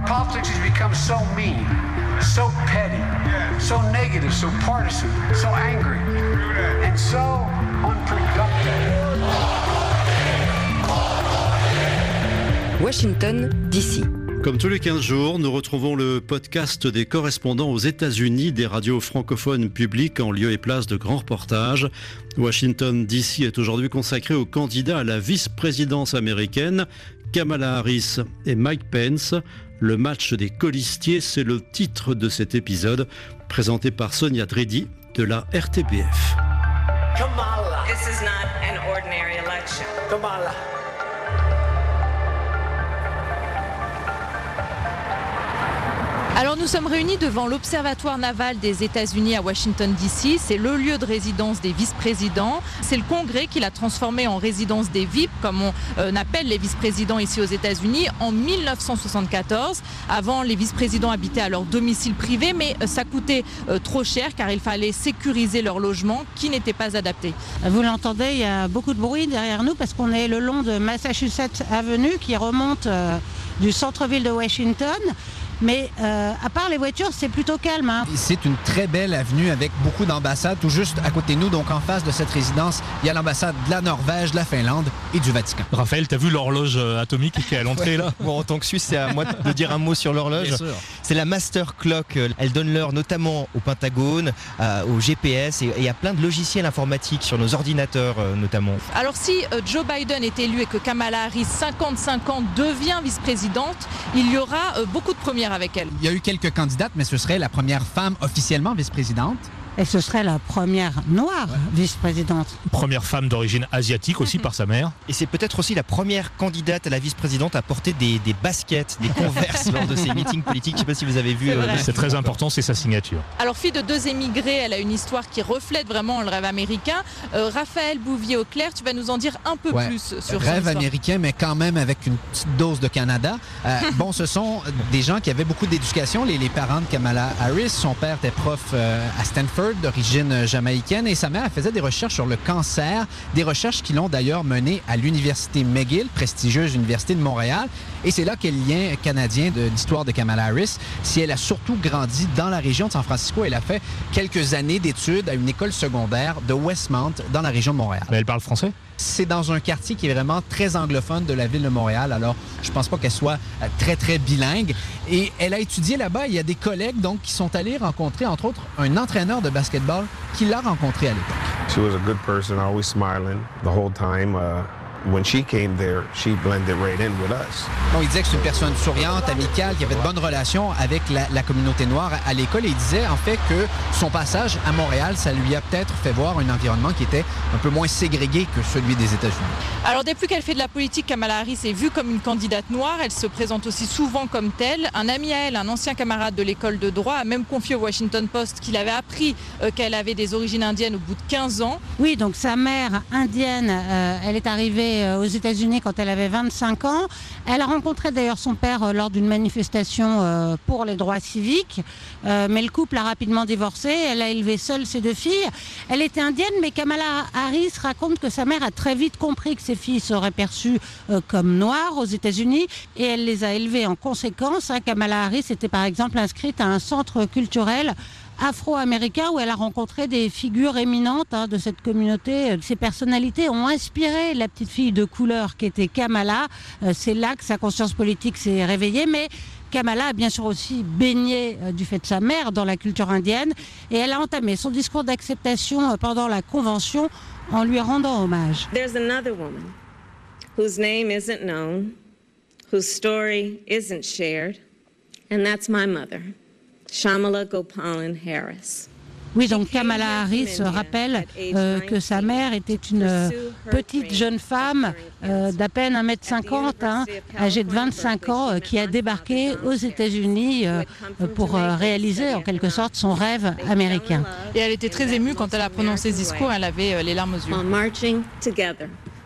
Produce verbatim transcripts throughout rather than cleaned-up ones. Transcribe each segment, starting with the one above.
politics has become so mean, so petty, so negative, so partisan, so angry, and so unproductive. Washington, D C. Comme tous les quinze jours, nous retrouvons le podcast des correspondants aux États-Unis des radios francophones publiques en lieu et place de grands reportages. Washington, D C est aujourd'hui consacré aux candidats à la vice-présidence américaine, Kamala Harris et Mike Pence. Le match des colistiers, c'est le titre de cet épisode, présenté par Sonia Dredi de la R T B F. Kamala. This is not an ordinary election. Kamala. Alors nous sommes réunis devant l'Observatoire naval des États-Unis à Washington D C. C'est le lieu de résidence des vice-présidents. C'est le Congrès qui l'a transformé en résidence des V I P, comme on euh, appelle les vice-présidents ici aux États-Unis, en mille neuf cent soixante-quatorze. Avant, les vice-présidents habitaient à leur domicile privé, mais euh, ça coûtait euh, trop cher car il fallait sécuriser leur logement qui n'était pas adapté. Vous l'entendez, il y a beaucoup de bruit derrière nous parce qu'on est le long de Massachusetts Avenue qui remonte euh, du centre-ville de Washington. Mais euh, à part les voitures, c'est plutôt calme. Hein. C'est une très belle avenue avec beaucoup d'ambassades tout juste à côté de nous. Donc en face de cette résidence, il y a l'ambassade de la Norvège, de la Finlande et du Vatican. Raphaël, t'as vu l'horloge atomique qui est à l'entrée là? Bon, en tant que Suisse, c'est à moi de dire un mot sur l'horloge. C'est la Master Clock. Elle donne l'heure notamment au Pentagone, euh, au G P S et, et à plein de logiciels informatiques sur nos ordinateurs euh, notamment. Alors si euh, Joe Biden est élu et que Kamala Harris, cinquante-cinq ans, devient vice-présidente, il y aura euh, beaucoup de premières avec elle. Il y a eu quelques candidates, mais ce serait la première femme officiellement vice-présidente. Et ce serait la première noire ouais. vice-présidente. Première femme d'origine asiatique aussi par sa mère. Et c'est peut-être aussi la première candidate à la vice-présidente à porter des, des baskets, des Converse lors de ses meetings politiques. Je ne sais pas si vous avez vu. C'est, euh, c'est très important, c'est sa signature. Alors fille de deux émigrés, elle a une histoire qui reflète vraiment le rêve américain. Euh, Raphaël Bouvier-Auclair, tu vas nous en dire un peu ouais. plus sur rêve son américain, mais quand même avec une petite dose de Canada. Euh, bon, ce sont des gens qui avaient beaucoup d'éducation. Les, les parents de Kamala Harris, son père était prof euh, à Stanford, d'origine jamaïcaine, et sa mère elle faisait des recherches sur le cancer, des recherches qui l'ont d'ailleurs menée à l'université McGill, prestigieuse université de Montréal, et c'est là qu'est le lien canadien de l'histoire de Kamala Harris. Si elle a surtout grandi dans la région de San Francisco, elle a fait quelques années d'études à une école secondaire de Westmount, dans la région de Montréal. Mais elle parle français? C'est dans un quartier qui est vraiment très anglophone de la ville de Montréal, alors je pense pas qu'elle soit très, très bilingue. Et elle a étudié là-bas. Il y a des collègues donc qui sont allés rencontrer, entre autres, un entraîneur de basketball qui l'a rencontré à l'époque. She was a good person, always smiling the whole time. Uh... When she came there, she blended right in with us. Bon, il disait que c'est une personne souriante, amicale, qui avait de bonnes relations avec la, la communauté noire à l'école. Et il disait en fait que son passage à Montréal, ça lui a peut-être fait voir un environnement qui était un peu moins ségrégué que celui des États-Unis. Alors depuis qu'elle fait de la politique, Kamala Harris est vue comme une candidate noire. Elle se présente aussi souvent comme telle. Un ami à elle, un ancien camarade de l'école de droit, a même confié au Washington Post qu'il avait appris euh, qu'elle avait des origines indiennes au bout de quinze ans. Oui, donc sa mère indienne, euh, elle est arrivée aux États-Unis quand elle avait vingt-cinq ans. Elle a rencontré d'ailleurs son père lors d'une manifestation pour les droits civiques, mais le couple a rapidement divorcé. Elle a élevé seule ses deux filles. Elle était indienne, mais Kamala Harris raconte que sa mère a très vite compris que ses filles seraient perçues comme noires aux États-Unis et elle les a élevées en conséquence. Kamala Harris était par exemple inscrite à un centre culturel afro-américain où elle a rencontré des figures éminentes hein, de cette communauté. Ces personnalités ont inspiré la petite fille de couleur qui était Kamala. Euh, c'est là que sa conscience politique s'est réveillée, mais Kamala a bien sûr aussi baigné euh, du fait de sa mère dans la culture indienne et elle a entamé son discours d'acceptation euh, pendant la convention en lui rendant hommage. There's another woman whose name isn't known, whose story isn't shared, and that's my mother. Shamala Gopalan Harris. Oui, donc Kamala Harris rappelle euh, que sa mère était une euh, petite jeune femme euh, d'à peine un mètre cinquante, hein, âgée de vingt-cinq ans, euh, qui a débarqué aux États-Unis euh, pour euh, réaliser en quelque sorte son rêve américain. Et elle était très émue quand elle a prononcé ce discours, elle avait euh, les larmes aux yeux. Marching together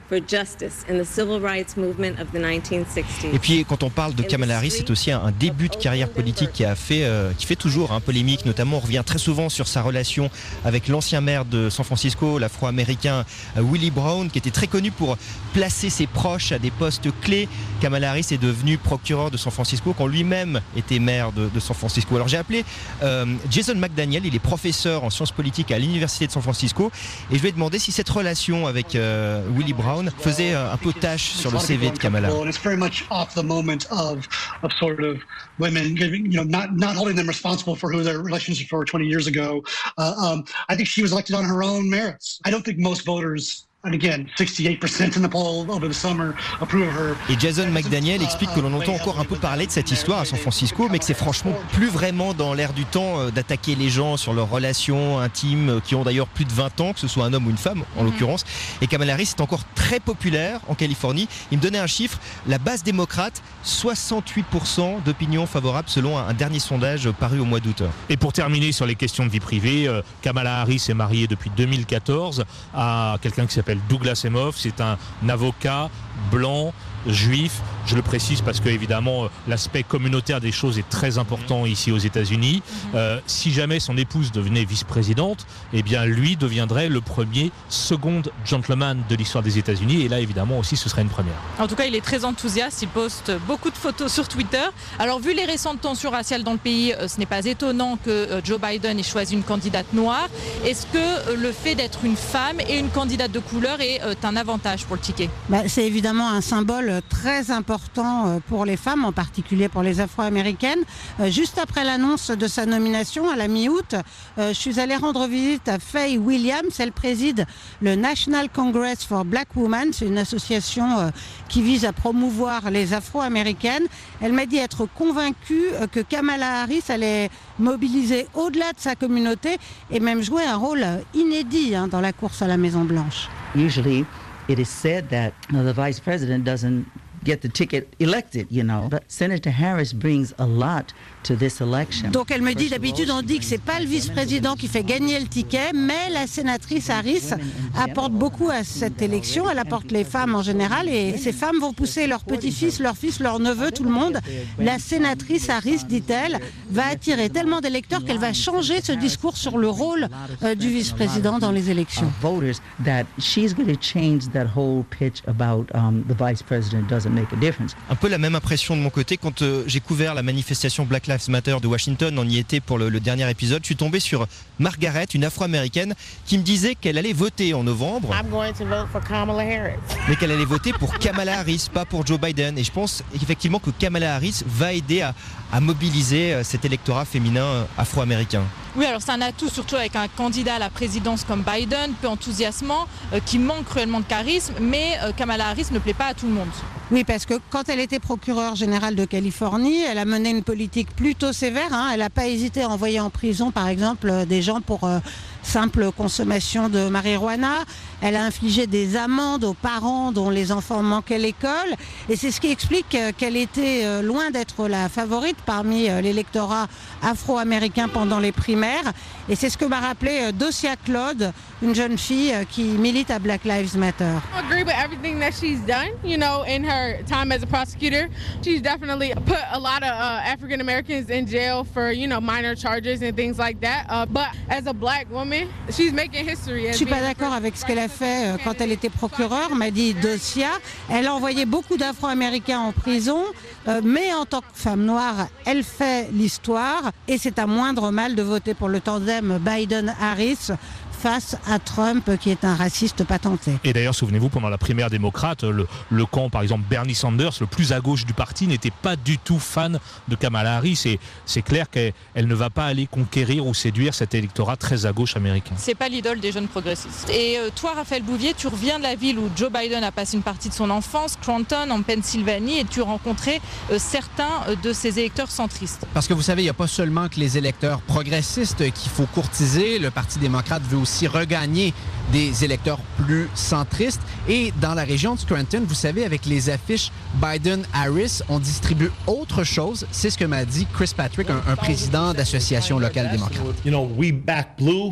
for justice in the civil rights movement of the nineteen sixties. Et puis quand on parle de Kamala Harris, c'est aussi un début de carrière politique qui a fait, euh, qui fait toujours hein, polémique. Notamment, on revient très souvent sur sa relation avec l'ancien maire de San Francisco, l'Afro-américain euh, Willie Brown, qui était très connu pour placer ses proches à des postes clés. Kamala Harris est devenue procureure de San Francisco quand lui-même était maire de, de San Francisco. Alors j'ai appelé euh, Jason McDaniel, il est professeur en sciences politiques à l'université de San Francisco, et je lui ai demandé si cette relation avec euh, Willie Brown faisait un peu tâche sur le C V de Kamala. It's very much off the moment of of sort of women giving, you know, not not holding them responsible for who their relationships were twenty years ago. Uh, um, I think she was elected on her own merits. I don't think most voters. And again, sixty-eight percent in the poll over the summer approve of her. Et Jason McDaniel explique que l'on entend encore un peu parler de cette histoire à San Francisco, mais que c'est franchement plus vraiment dans l'air du temps d'attaquer les gens sur leurs relations intimes, qui ont d'ailleurs plus de vingt ans, que ce soit un homme ou une femme en l'occurrence. Et Kamala Harris est encore très populaire en Californie. Il me donnait un chiffre, la base démocrate, soixante-huit pour cent d'opinion favorable selon un dernier sondage paru au mois d'août. Et pour terminer sur les questions de vie privée, Kamala Harris est mariée depuis deux mille quatorze à quelqu'un qui s'appelle Douglas Emhoff. C'est un avocat blanc, juif. Je le précise parce que évidemment l'aspect communautaire des choses est très important ici aux États-Unis. Euh, si jamais son épouse devenait vice-présidente, eh bien lui deviendrait le premier second gentleman de l'histoire des États-Unis. Et là évidemment aussi ce serait une première. En tout cas, il est très enthousiaste. Il poste beaucoup de photos sur Twitter. Alors vu les récentes tensions raciales dans le pays, ce n'est pas étonnant que Joe Biden ait choisi une candidate noire. Est-ce que le fait d'être une femme et une candidate de couleur est un avantage pour le ticket? Bah, c'est évidemment un symbole très important pour les femmes, en particulier pour les Afro-américaines. Juste après l'annonce de sa nomination à la mi-août, je suis allée rendre visite à Faye Williams. Elle préside le National Congress for Black Women. C'est une association qui vise à promouvoir les Afro-américaines. Elle m'a dit être convaincue que Kamala Harris allait mobiliser au-delà de sa communauté et même jouer un rôle inédit hein, dans la course à la Maison-Blanche. Usually, it is said that the vice president doesn't get the ticket elected, you know. But Senator Harris brings a lot to this election. Donc elle me dit, d'habitude on dit que c'est pas le vice-président qui fait gagner le ticket, mais la sénatrice Harris apporte beaucoup à cette élection. Elle apporte les femmes en général et ces femmes vont pousser leurs petits-fils, leurs fils, leurs neveux, tout le monde. La sénatrice Harris, dit-elle, va attirer tellement d'électeurs qu'elle va changer ce discours sur le rôle euh, du vice-président dans les élections. Voters that she's going to change that whole pitch about um, the vice president doesn't make a difference. Un peu la même impression de mon côté quand euh, j'ai couvert la manifestation Black Lives Matter de Washington. On y était pour le, le dernier épisode. Je suis tombé sur Margaret, une Afro-américaine, qui me disait qu'elle allait voter en novembre. I'm going to vote for Kamala Harris. Mais qu'elle allait voter pour Kamala Harris, pas pour Joe Biden. Et je pense effectivement que Kamala Harris va aider à, à mobiliser cet électorat féminin afro-américain. Oui, alors c'est un atout, surtout avec un candidat à la présidence comme Biden, peu enthousiasmant, euh, qui manque cruellement de charisme, mais euh, Kamala Harris ne plaît pas à tout le monde. Oui, parce que quand elle était procureure générale de Californie, elle a mené une politique plutôt sévère. Hein. Elle n'a pas hésité à envoyer en prison, par exemple, des gens pour euh, simple consommation de marijuana. Elle a infligé des amendes aux parents dont les enfants manquaient l'école. Et c'est ce qui explique qu'elle était euh, loin d'être la favorite parmi euh, l'électorat afro-américain pendant les primaires. Et c'est ce que m'a rappelé euh, Docia Claude, une jeune fille euh, qui milite à Black Lives Matter. I agree with everything that she's done, you know, in her time as a prosecutor. She's definitely put a lot of uh, African Americans in jail for, you know, minor charges and things like that. Uh, but as a black woman, she's making history. Je suis pas d'accord avec ce qu'elle a fait euh, quand elle était procureure, m'a dit Docia. Elle a envoyé beaucoup d'Afro-Américains en prison, euh, mais en tant que femme noire, elle fait l'histoire et c'est un moindre mal de voter pour le tandem Biden-Harris face à Trump qui est un raciste patenté. Et d'ailleurs, souvenez-vous, pendant la primaire démocrate, le, le camp, par exemple, Bernie Sanders, le plus à gauche du parti, n'était pas du tout fan de Kamala Harris. Et c'est clair qu'elle elle ne va pas aller conquérir ou séduire cet électorat très à gauche américain. C'est pas l'idole des jeunes progressistes. Et euh, toi, Raphaël Bouvier, tu reviens de la ville où Joe Biden a passé une partie de son enfance, Scranton, en Pennsylvanie, et tu rencontrais euh, certains euh, de ses électeurs centristes. Parce que vous savez, il n'y a pas seulement que les électeurs progressistes qu'il faut courtiser. Le Parti démocrate veut aussi regagner des électeurs plus centristes. Et dans la région de Scranton, vous savez, avec les affiches Biden-Harris, on distribue autre chose. C'est ce que m'a dit Chris Patrick, un, un président d'association locale démocrate. You know, we back blue.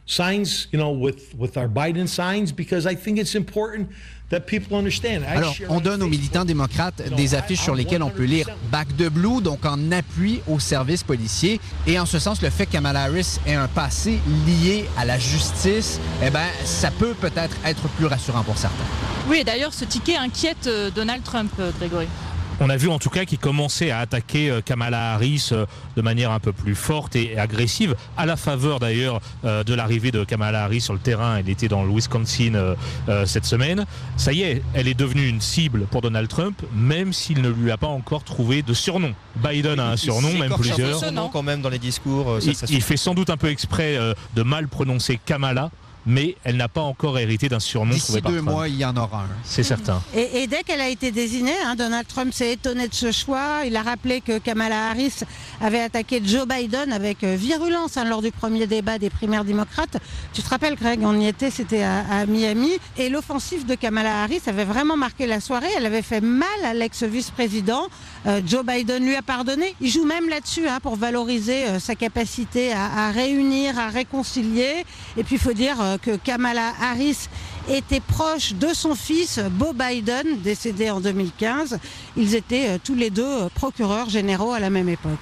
signs, you know, with, with our Biden signs, because I think it's important that people understand. Alors, on donne aux militants démocrates des affiches sur lesquelles on peut lire « Back the Blue », donc en appui aux services policiers. Et en ce sens, le fait que Kamala Harris ait un passé lié à la justice, eh bien, ça peut peut-être être plus rassurant pour certains. Oui, et d'ailleurs, ce ticket inquiète Donald Trump, Grégory. On a vu en tout cas qu'il commençait à attaquer Kamala Harris de manière un peu plus forte et agressive, à la faveur d'ailleurs de l'arrivée de Kamala Harris sur le terrain. Elle était dans le Wisconsin cette semaine. Ça y est, elle est devenue une cible pour Donald Trump, même s'il ne lui a pas encore trouvé de surnom. Biden a un surnom, même plusieurs. Surnom quand même dans les discours. Ça, il, ça il fait sans doute un peu exprès de mal prononcer Kamala, mais elle n'a pas encore hérité d'un surnom. D'ici deux mois, il y en aura un. C'est certain. Et, et dès qu'elle a été désignée, hein, Donald Trump s'est étonné de ce choix. Il a rappelé que Kamala Harris avait attaqué Joe Biden avec virulence hein, lors du premier débat des primaires démocrates. Tu te rappelles, Greg, on y était, c'était à, à Miami. Et l'offensive de Kamala Harris avait vraiment marqué la soirée. Elle avait fait mal à l'ex-vice-président. Euh, Joe Biden lui a pardonné. Il joue même là-dessus hein, pour valoriser euh, sa capacité à, à réunir, à réconcilier. Et puis il faut dire euh, que Kamala Harris était proche de son fils Beau Biden, décédé en deux mille quinze. Ils étaient euh, tous les deux euh, procureurs généraux à la même époque.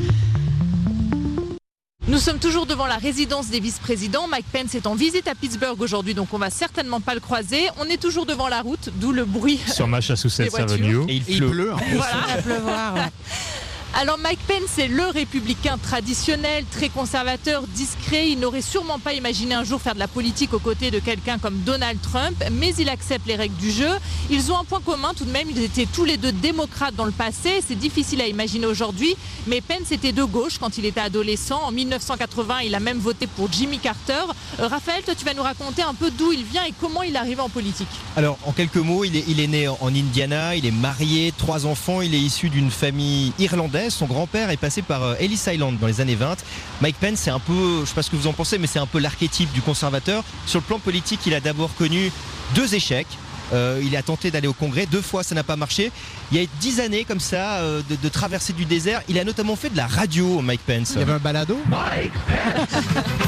Nous sommes toujours devant la résidence des vice-présidents. Mike Pence est en visite à Pittsburgh aujourd'hui, donc on va certainement pas le croiser. On est toujours devant la route, d'où le bruit sur Massachusetts Avenue. Et il pleut. Il pleut. Voilà. Il va pleuvoir, ouais. Alors Mike Pence est le républicain traditionnel, très conservateur, discret. Il n'aurait sûrement pas imaginé un jour faire de la politique aux côtés de quelqu'un comme Donald Trump, mais il accepte les règles du jeu. Ils ont un point commun tout de même, ils étaient tous les deux démocrates dans le passé. C'est difficile à imaginer aujourd'hui, mais Pence était de gauche quand il était adolescent. En mille neuf cent quatre-vingts, il a même voté pour Jimmy Carter. Euh, Raphaël, toi tu vas nous raconter un peu d'où il vient et comment il est arrivé en politique. Alors en quelques mots, il est, il est né en Indiana, il est marié, trois enfants, il est issu d'une famille irlandaise. Son grand-père est passé par Ellis Island dans les années vingt. Mike Pence, c'est un peu, je ne sais pas ce que vous en pensez, mais c'est un peu l'archétype du conservateur. Sur le plan politique, il a d'abord connu deux échecs. Euh, il a tenté d'aller au Congrès, deux fois ça n'a pas marché. Il y a dix années comme ça euh, de, de traversée du désert. Il a notamment fait de la radio, Mike Pence. Il y avait un balado. Mike Pence.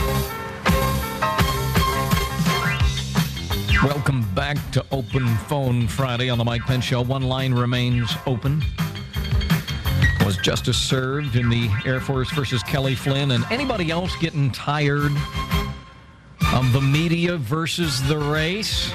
Welcome back to Open Phone Friday on the Mike Pence Show. One line remains open. Was justice served in the Air Force versus Kelly Flynn? And anybody else getting tired of the media versus the race?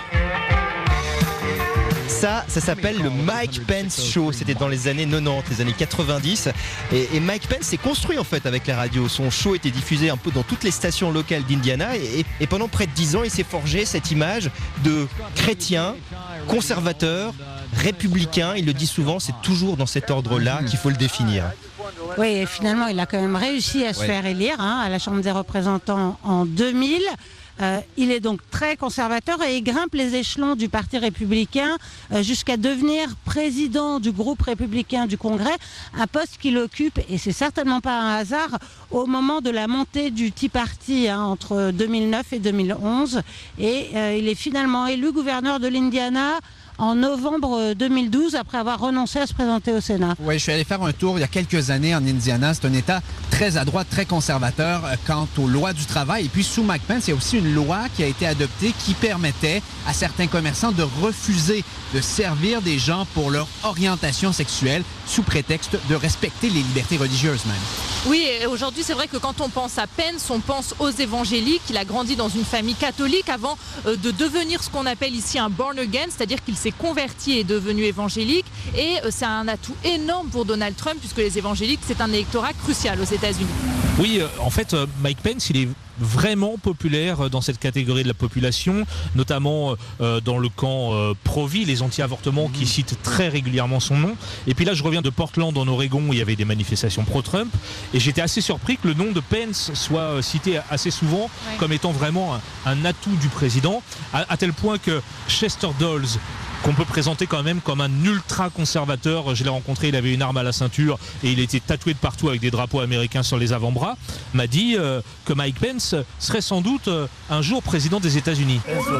Ça, ça s'appelle le Mike Pence Show. C'était dans les années quatre-vingt-dix, les années quatre-vingt-dix. Et, et Mike Pence s'est construit en fait avec la radio. Son show était diffusé un peu dans toutes les stations locales d'Indiana. Et, et pendant près de dix ans, il s'est forgé cette image de chrétien, conservateur, républicain. Il le dit souvent, c'est toujours dans cet ordre-là qu'il faut le définir. Oui, et finalement, il a quand même réussi à se ouais. faire élire hein, à la Chambre des représentants en deux mille. Euh, il est donc très conservateur et il grimpe les échelons du Parti républicain euh, jusqu'à devenir président du groupe républicain du Congrès, un poste qu'il occupe, et c'est certainement pas un hasard, au moment de la montée du Tea Party hein, entre deux mille neuf et deux mille onze. Et euh, il est finalement élu gouverneur de l'Indiana en novembre deux mille douze, après avoir renoncé à se présenter au Sénat. Oui, je suis allé faire un tour il y a quelques années en Indiana. C'est un État très à droite, très conservateur quant aux lois du travail. Et puis, sous Mike Pence, il y a aussi une loi qui a été adoptée qui permettait à certains commerçants de refuser de servir des gens pour leur orientation sexuelle sous prétexte de respecter les libertés religieuses même. Oui, et aujourd'hui, c'est vrai que quand on pense à Pence, on pense aux évangéliques. Il a grandi dans une famille catholique avant euh, de devenir ce qu'on appelle ici un born again, c'est-à-dire qu'il s'est converti et est devenu évangélique. Et euh, c'est un atout énorme pour Donald Trump, puisque les évangéliques, c'est un électorat crucial aux États-Unis. Oui, euh, en fait, euh, Mike Pence, il est vraiment populaire dans cette catégorie de la population, notamment euh, dans le camp euh, pro-vie, les anti-avortements, mmh. qui citent très régulièrement son nom. Et puis là, je reviens de Portland en Oregon où il y avait des manifestations pro-Trump, et j'étais assez surpris que le nom de Pence soit euh, cité assez souvent ouais. comme étant vraiment un, un atout du président, à, à tel point que Chester Dulles, qu'on peut présenter quand même comme un ultra-conservateur. Je l'ai rencontré, il avait une arme à la ceinture et il était tatoué de partout avec des drapeaux américains sur les avant-bras, m'a dit euh, que Mike Pence serait sans doute euh, un jour président des États-Unis.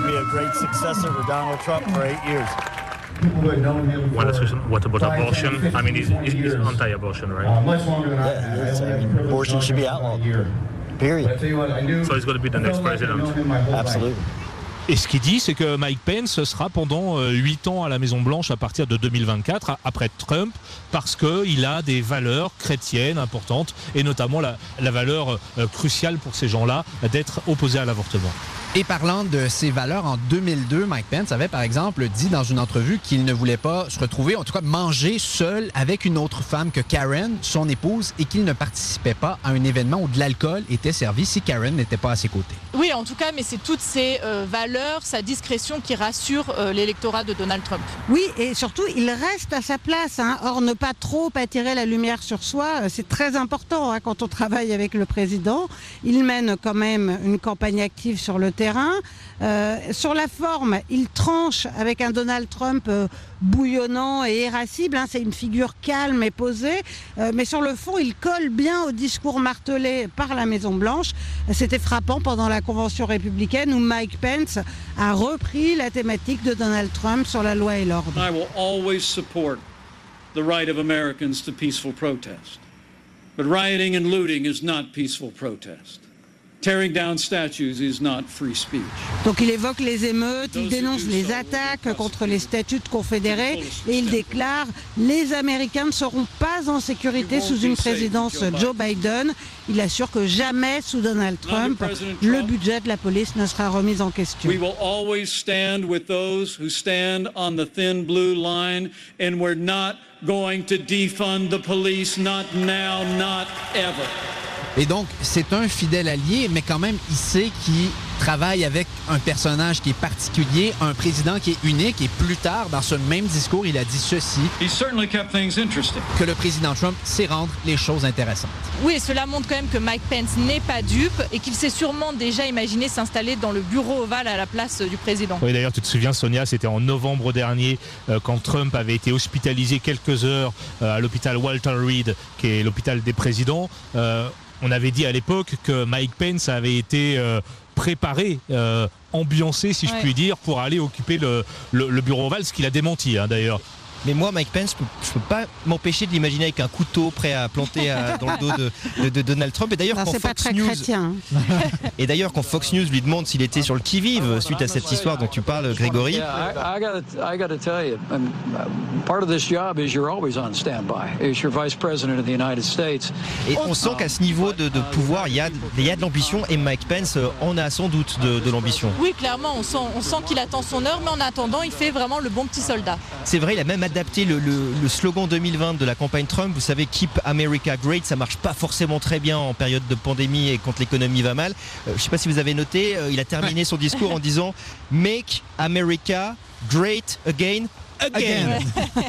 What, what about abortion? I mean, he's, he's anti-abortion, right? Yeah, I mean, abortion should be outlawed. Period. So he's going to be the next president. Absolutely. Et ce qu'il dit, c'est que Mike Pence sera pendant huit ans à la Maison-Blanche à partir de deux mille vingt-quatre, après Trump, parce qu'il a des valeurs chrétiennes importantes, et notamment la, la valeur euh, cruciale pour ces gens-là d'être opposés à l'avortement. Et parlant de ses valeurs, en deux mille deux, Mike Pence avait par exemple dit dans une entrevue qu'il ne voulait pas se retrouver, en tout cas manger seul avec une autre femme que Karen, son épouse, et qu'il ne participait pas à un événement où de l'alcool était servi si Karen n'était pas à ses côtés. Oui, en tout cas, mais c'est toutes ces euh, valeurs, sa discrétion qui rassure euh, l'électorat de Donald Trump. Oui, et surtout, il reste à sa place. Hein. Or, ne pas trop attirer la lumière sur soi, c'est très important hein, quand on travaille avec le président. Il mène quand même une campagne active sur le terrain. Euh, sur la forme, il tranche avec un Donald Trump euh, bouillonnant et irascible. Hein, c'est une figure calme et posée. Euh, mais sur le fond, il colle bien au discours martelé par la Maison-Blanche. C'était frappant pendant la convention républicaine où Mike Pence a repris la thématique de Donald Trump sur la loi et l'ordre. I will always support the right of Americans to peaceful protest. But rioting and looting is not peaceful protest. Tearing down statues is not free speech. Donc il évoque les émeutes, il dénonce les attaques contre les statues de confédérés et il déclare « Les Américains ne seront pas en sécurité sous une présidence Joe Biden ». Il assure que jamais sous Donald Trump, le budget de la police ne sera remis en question. We will always stand with those who stand on the thin blue line, and we're not going to defund the police, not now, not ever. Et donc, c'est un fidèle allié, mais quand même, il sait qu'il travaille avec un personnage qui est particulier, un président qui est unique. Et plus tard, dans ce même discours, il a dit ceci, que le président Trump sait rendre les choses intéressantes. Oui, et cela montre quand même que Mike Pence n'est pas dupe et qu'il s'est sûrement déjà imaginé s'installer dans le bureau ovale à la place du président. Oui, d'ailleurs, tu te souviens, Sonia, c'était en novembre dernier, euh, quand Trump avait été hospitalisé quelques heures euh, à l'hôpital Walter Reed, qui est l'hôpital des présidents. Euh, On avait dit à l'époque que Mike Pence avait été euh, préparé, euh, ambiancé, si ouais. je puis dire, pour aller occuper le, le, le bureau ovale, ce qu'il a démenti hein, d'ailleurs. Mais moi, Mike Pence, je ne peux pas m'empêcher de l'imaginer avec un couteau prêt à planter à, dans le dos de, de, de Donald Trump. Et d'ailleurs, non, quand c'est Fox pas très News, chrétien. et d'ailleurs, quand Fox News lui demande s'il était sur le qui-vive suite à cette histoire dont tu parles, Grégory. Et on sent qu'à ce niveau de, de pouvoir, il y a, il y a de l'ambition et Mike Pence en a sans doute de, de l'ambition. Oui, clairement, on sent, on sent qu'il attend son heure, mais en attendant, il fait vraiment le bon petit soldat. C'est vrai, il a même adapté le, le, le slogan deux mille vingt de la campagne Trump. Vous savez, Keep America Great, ça marche pas forcément très bien en période de pandémie et quand l'économie va mal. Euh, je ne sais pas si vous avez noté, euh, il a terminé son discours en disant Make America Great Again. Again.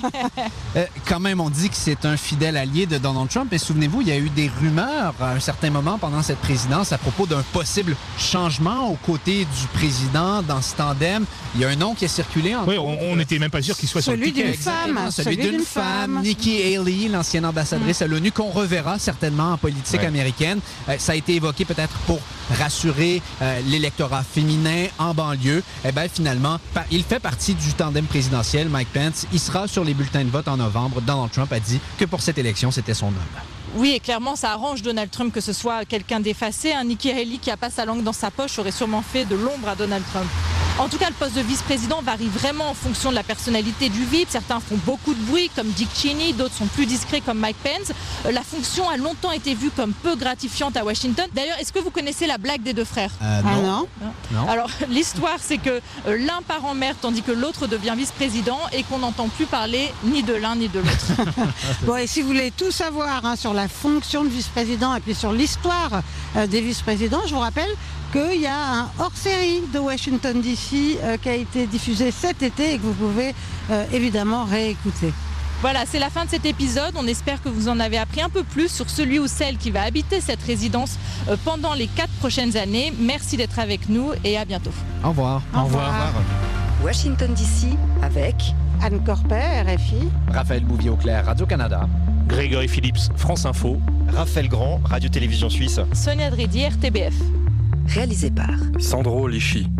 euh, quand même, on dit que c'est un fidèle allié de Donald Trump. Et souvenez-vous, il y a eu des rumeurs à un certain moment pendant cette présidence à propos d'un possible changement aux côtés du président dans ce tandem. Il y a un nom qui a circulé. Oui, on n'était même pas sûr qu'il soit sur le ticket. Celui d'une femme. Celui, celui d'une femme. femme. Nikki Haley, l'ancienne ambassadrice mmh. à l'ONU, qu'on reverra certainement en politique ouais. américaine. Euh, ça a été évoqué peut-être pour rassurer euh, l'électorat féminin en banlieue. Eh bien, finalement, par, il fait partie du tandem présidentiel. Mike Pence, il sera sur les bulletins de vote en novembre. Donald Trump a dit que pour cette élection, c'était son homme. Oui, et clairement, ça arrange Donald Trump que ce soit quelqu'un d'effacé. Un Nikki Haley qui n'a pas sa langue dans sa poche aurait sûrement fait de l'ombre à Donald Trump. En tout cas, le poste de vice-président varie vraiment en fonction de la personnalité du V I P. Certains font beaucoup de bruit, comme Dick Cheney, d'autres sont plus discrets, comme Mike Pence. La fonction a longtemps été vue comme peu gratifiante à Washington. D'ailleurs, est-ce que vous connaissez la blague des deux frères ? euh, non. Ah non. non. Alors, l'histoire, c'est que euh, l'un part en mer, tandis que l'autre devient vice-président et qu'on n'entend plus parler ni de l'un ni de l'autre. Bon, et si vous voulez tout savoir hein, sur la fonction de vice-président et puis sur l'histoire euh, des vice-présidents, je vous rappelle qu'il y a un hors-série de Washington D C euh, qui a été diffusé cet été et que vous pouvez euh, évidemment réécouter. Voilà, c'est la fin de cet épisode. On espère que vous en avez appris un peu plus sur celui ou celle qui va habiter cette résidence euh, pendant les quatre prochaines années. Merci d'être avec nous et à bientôt. Au revoir. Au revoir. Au revoir. Washington D C avec Anne Corpet, R F I. Raphaël Bouvier-Auclair, Radio-Canada. Grégory Phillips, France Info. Raphaël Grand, Radio-Télévision Suisse. Sonia Dridi, R T B F. Réalisé par Sandro Lichy.